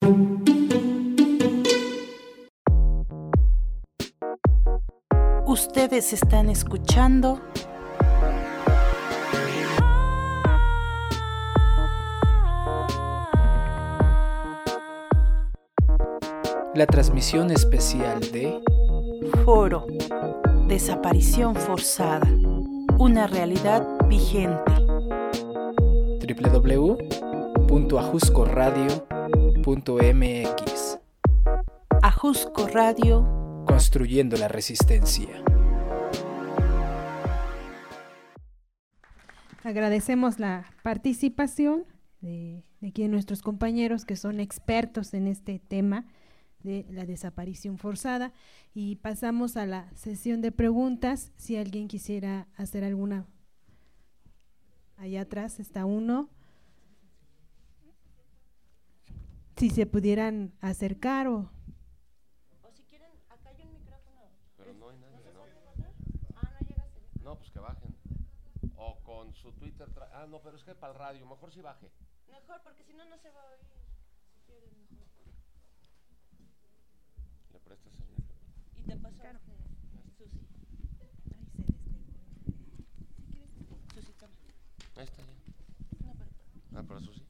Ustedes están escuchando la transmisión especial de Foro Desaparición Forzada, una realidad vigente. www.ajuscoradio.mx. Ajusco Radio, construyendo la resistencia. Agradecemos la participación de aquí de nuestros compañeros que son expertos en este tema de la desaparición forzada, y pasamos a la sesión de preguntas. Si alguien quisiera hacer alguna, allá atrás está uno, si se pudieran acercar o si quieren, acá hay un micrófono. Pero no hay nadie, ¿no? No llegaste. No, pues que bajen. O con su Twitter. No, pero es que para el radio, mejor si baje. Mejor, porque si no, no se va a oír. Si quieren, mejor. ¿Le prestas el micrófono? Y te pasó. Claro. Susi. ahí se despegó. Susi, toma. Ahí está ya. No, pero. Para Susi.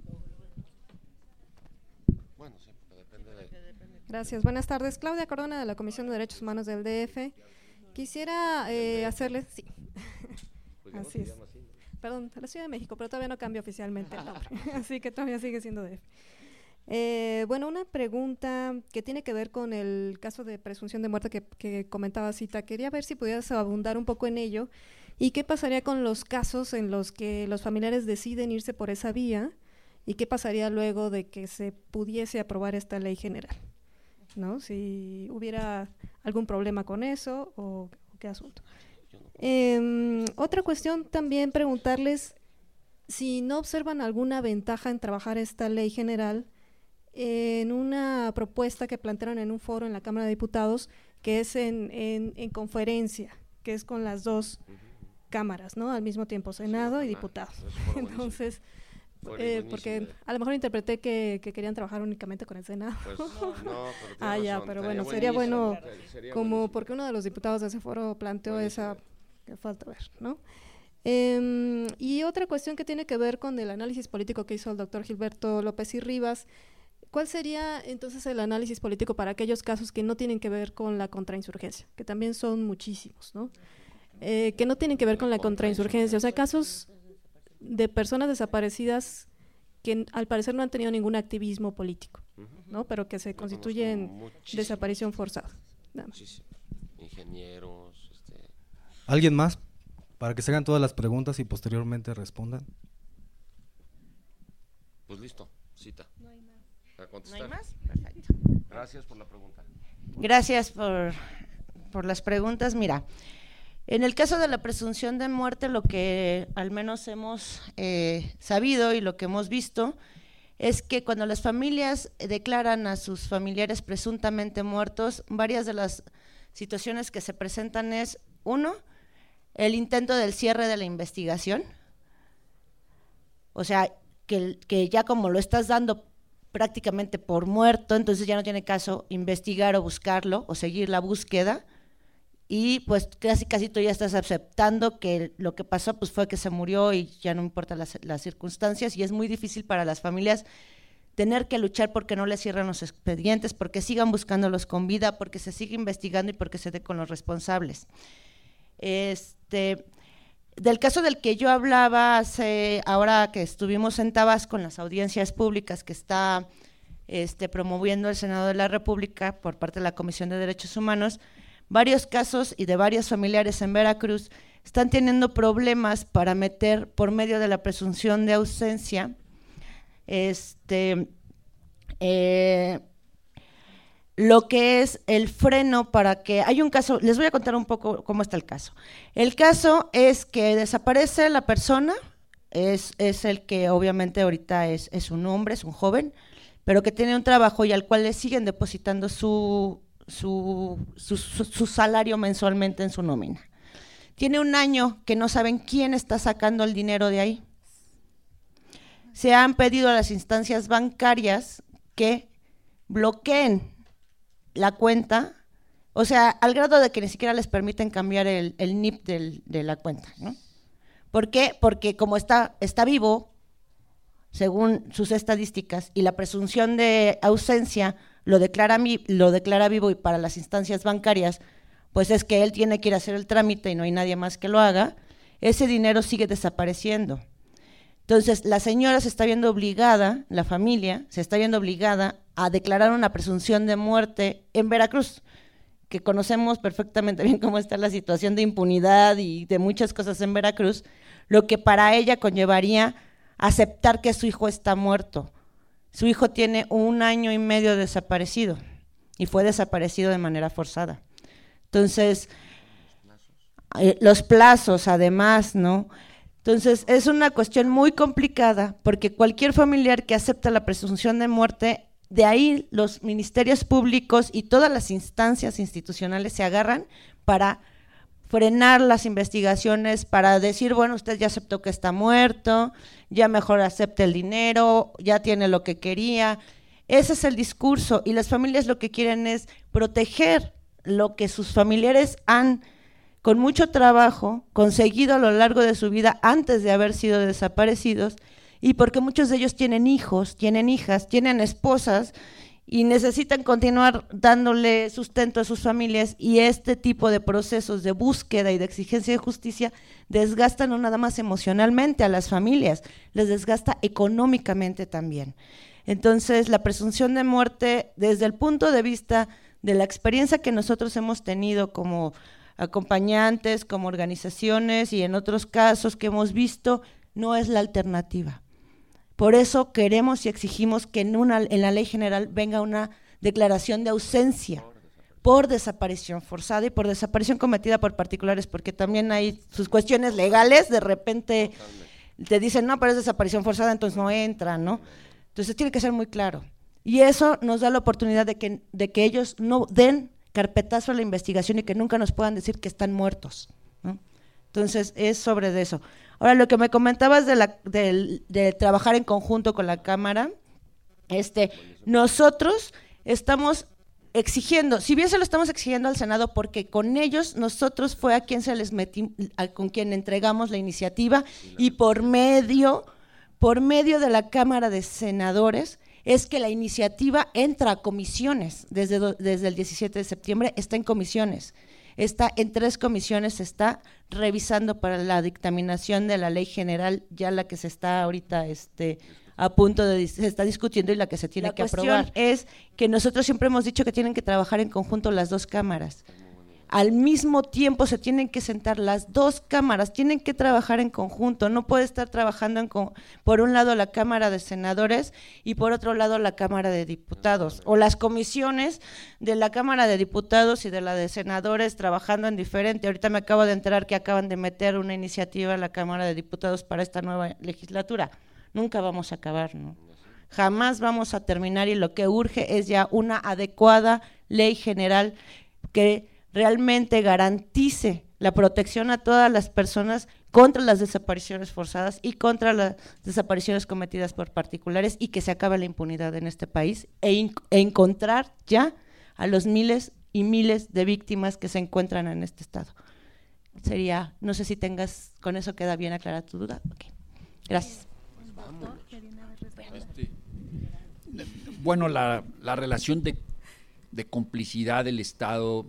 Bueno, sí, porque depende de... Gracias. Buenas tardes. Claudia Cordona, de la Comisión de Derechos Humanos del DF. Quisiera hacerles... Sí. Así es. Perdón, de la Ciudad de México, pero todavía no cambia oficialmente el nombre. Así que todavía sigue siendo DF. Bueno, una pregunta que tiene que ver con el caso de presunción de muerte que comentaba Cita. Quería ver si pudieras abundar un poco en ello y qué pasaría con los casos en los que los familiares deciden irse por esa vía y qué pasaría luego de que se pudiese aprobar esta ley general, ¿no? Si hubiera algún problema con eso o qué asunto. Otra cuestión también, preguntarles si no observan alguna ventaja en trabajar esta ley general en una propuesta que plantearon en un foro en la Cámara de Diputados, que es en conferencia, que es con las dos cámaras, ¿no? Al mismo tiempo, Senado y diputados. Entonces, porque a lo mejor interpreté que querían trabajar únicamente con el Senado. Pues, no, pero bueno, sería bueno, como porque uno de los diputados de ese foro planteó esa, que falta ver, ¿no? Y otra cuestión que tiene que ver con el análisis político que hizo el doctor Gilberto López y Rivas. ¿Cuál sería entonces el análisis político para aquellos casos que no tienen que ver con la contrainsurgencia? Que también son muchísimos, ¿no? Que no tienen que ver con la contrainsurgencia, o sea, casos de personas desaparecidas que al parecer no han tenido ningún activismo político, ¿no? Pero que se constituyen desaparición forzada. Ingenieros. ¿Alguien más? Para que se hagan todas las preguntas y posteriormente respondan. Pues listo, Cita. No hay más. A contestar. ¿No hay más? Perfecto. Gracias por la pregunta. Gracias por las preguntas. Mira, en el caso de la presunción de muerte, lo que al menos hemos sabido y lo que hemos visto es que cuando las familias declaran a sus familiares presuntamente muertos, varias de las situaciones que se presentan es, uno, el intento del cierre de la investigación, o sea, que ya como lo estás dando prácticamente por muerto, entonces ya no tiene caso investigar o buscarlo o seguir la búsqueda, y pues casi tú ya estás aceptando que lo que pasó pues fue que se murió y ya no importan las circunstancias, y es muy difícil para las familias tener que luchar porque no les cierran los expedientes, porque sigan buscándolos con vida, porque se sigue investigando y porque se dé con los responsables. Del caso del que yo hablaba ahora que estuvimos en Tabasco en las audiencias públicas que está promoviendo el Senado de la República por parte de la Comisión de Derechos Humanos, varios casos y de varios familiares en Veracruz están teniendo problemas para meter por medio de la presunción de ausencia lo que es el freno para que… Hay un caso, les voy a contar un poco cómo está el caso. El caso es que desaparece la persona, es el que obviamente ahorita es un hombre, es un joven, pero que tiene un trabajo y al cual le siguen depositando su salario mensualmente en su nómina. Tiene un año que no saben quién está sacando el dinero de ahí. Se han pedido a las instancias bancarias que bloqueen la cuenta, o sea, al grado de que ni siquiera les permiten cambiar el NIP de la cuenta, ¿no? ¿Por qué? Porque como está vivo, según sus estadísticas, y la presunción de ausencia lo declara vivo, y para las instancias bancarias, pues es que él tiene que ir a hacer el trámite y no hay nadie más que lo haga, ese dinero sigue desapareciendo. Entonces, la señora se está viendo obligada, la familia se está viendo obligada a declarar una presunción de muerte en Veracruz, que conocemos perfectamente bien cómo está la situación de impunidad y de muchas cosas en Veracruz, lo que para ella conllevaría aceptar que su hijo está muerto. Su hijo tiene 1 año y medio desaparecido y fue desaparecido de manera forzada. Entonces, los plazos además, ¿no? Entonces, es una cuestión muy complicada porque cualquier familiar que acepta la presunción de muerte, de ahí los ministerios públicos y todas las instancias institucionales se agarran para frenar las investigaciones, para decir, bueno, usted ya aceptó que está muerto, ya mejor acepte el dinero, ya tiene lo que quería. Ese es el discurso y las familias lo que quieren es proteger lo que sus familiares han, con mucho trabajo, conseguido a lo largo de su vida antes de haber sido desaparecidos, y porque muchos de ellos tienen hijos, tienen hijas, tienen esposas y necesitan continuar dándole sustento a sus familias, y este tipo de procesos de búsqueda y de exigencia de justicia desgastan no nada más emocionalmente a las familias, les desgasta económicamente también. Entonces, la presunción de muerte, desde el punto de vista de la experiencia que nosotros hemos tenido como acompañantes, como organizaciones y en otros casos que hemos visto, no es la alternativa. Por eso queremos y exigimos que en la ley general venga una declaración de ausencia por desaparición forzada y por desaparición cometida por particulares, porque también hay sus cuestiones legales, de repente te dicen, no, pero es desaparición forzada, entonces no entra, ¿no? Entonces tiene que ser muy claro. Y eso nos da la oportunidad de que ellos no den carpetazo a la investigación y que nunca nos puedan decir que están muertos, ¿no? Entonces, es sobre eso. Ahora, lo que me comentabas de trabajar en conjunto con la Cámara, nosotros estamos exigiendo, si bien se lo estamos exigiendo al Senado, porque con ellos nosotros fue a quien se les con quien entregamos la iniciativa, y por medio de la Cámara de Senadores, es que la iniciativa entra a comisiones, desde el 17 de septiembre está en comisiones, está en 3 comisiones, se está revisando para la dictaminación de la ley general, ya la que se está ahorita a punto se está discutiendo y la que se tiene que aprobar. La cuestión es que nosotros siempre hemos dicho que tienen que trabajar en conjunto las 2 cámaras. Al mismo tiempo se tienen que sentar las 2 cámaras, tienen que trabajar en conjunto, no puede estar trabajando por un lado la Cámara de Senadores y por otro lado la Cámara de Diputados, o las comisiones de la Cámara de Diputados y de la de Senadores trabajando en diferente. Ahorita me acabo de enterar que acaban de meter una iniciativa a la Cámara de Diputados para esta nueva legislatura. Nunca vamos a acabar, ¿no? Jamás vamos a terminar, y lo que urge es ya una adecuada ley general que realmente garantice la protección a todas las personas contra las desapariciones forzadas y contra las desapariciones cometidas por particulares, y que se acabe la impunidad en este país e encontrar ya a los miles y miles de víctimas que se encuentran en este estado. Sería, no sé si con eso queda bien aclarada tu duda. Okay. Gracias. Bueno, la relación de complicidad del Estado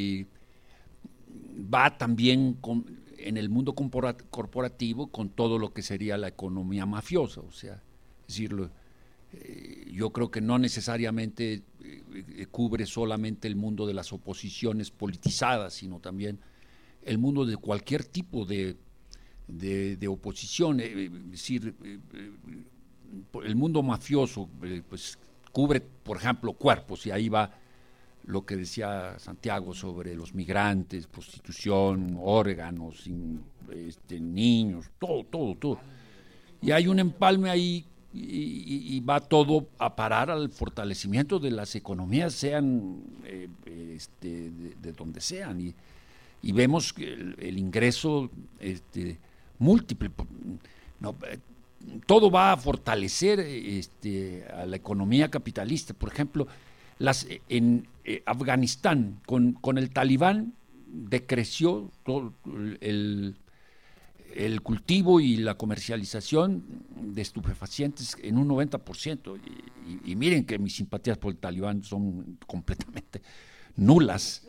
va también en el mundo corporativo con todo lo que sería la economía mafiosa, o sea, es decir, yo creo que no necesariamente cubre solamente el mundo de las oposiciones politizadas, sino también el mundo de cualquier tipo de oposición, es decir, el mundo mafioso pues cubre, por ejemplo, cuerpos, y ahí va lo que decía Santiago sobre los migrantes, prostitución, órganos, niños, todo. Y hay un empalme ahí y va todo a parar al fortalecimiento de las economías, sean de donde sean. Y vemos que el ingreso múltiple. No, todo va a fortalecer a la economía capitalista. Por ejemplo, en Afganistán, con el Talibán, decreció todo el cultivo y la comercialización de estupefacientes en un 90%. Y miren que mis simpatías por el Talibán son completamente nulas.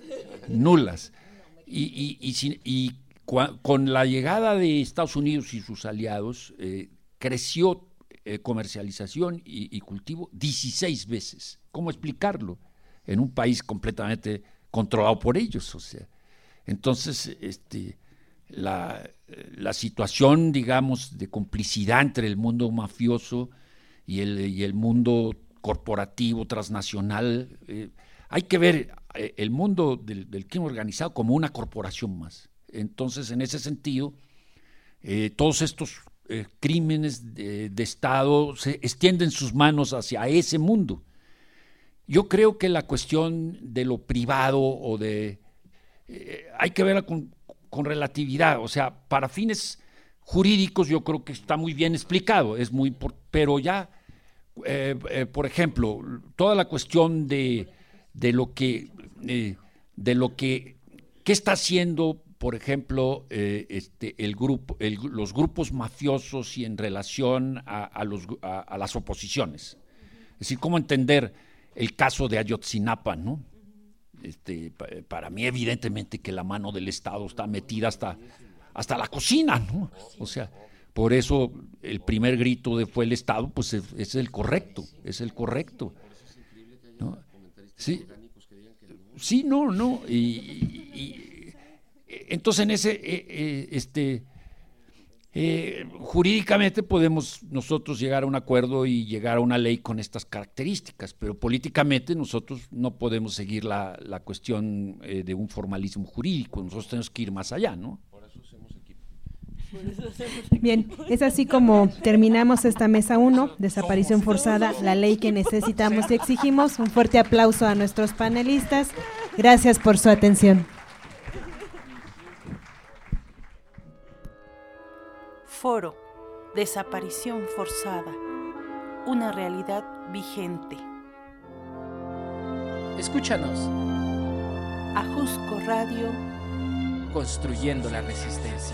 Y con la llegada de Estados Unidos y sus aliados, creció comercialización y cultivo 16 veces. ¿Cómo explicarlo? En un país completamente controlado por ellos. O sea, entonces, la situación, digamos, de complicidad entre el mundo mafioso y el mundo corporativo, transnacional, hay que ver el mundo del crimen organizado como una corporación más. Entonces, en ese sentido, todos estos crímenes de Estado se extienden sus manos hacia ese mundo. Yo creo que la cuestión de lo privado hay que verla con relatividad. O sea, para fines jurídicos yo creo que está muy bien explicado, pero ya, por ejemplo, toda la cuestión de lo que ¿qué está haciendo, por ejemplo, los grupos mafiosos y en relación a las oposiciones? Es decir, ¿cómo entender el caso de Ayotzinapa, ¿no? Para mí, evidentemente, que la mano del Estado está metida hasta la cocina, ¿no? O sea, por eso el primer grito de fue el Estado, pues es el correcto, ¿no? Sí, sí, no, y entonces en ese, jurídicamente podemos nosotros llegar a un acuerdo y llegar a una ley con estas características, pero políticamente nosotros no podemos seguir la cuestión de un formalismo jurídico, nosotros tenemos que ir más allá, ¿no? Por eso hacemos equipo. Bien, es así como terminamos esta mesa 1, desaparición forzada, la ley que necesitamos y exigimos. Un fuerte aplauso a nuestros panelistas. Gracias por su atención. Foro, desaparición forzada, una realidad vigente. Escúchanos. Ajusco Radio, construyendo la resistencia.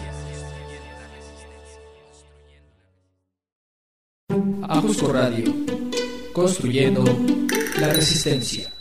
Ajusco Radio, construyendo la resistencia.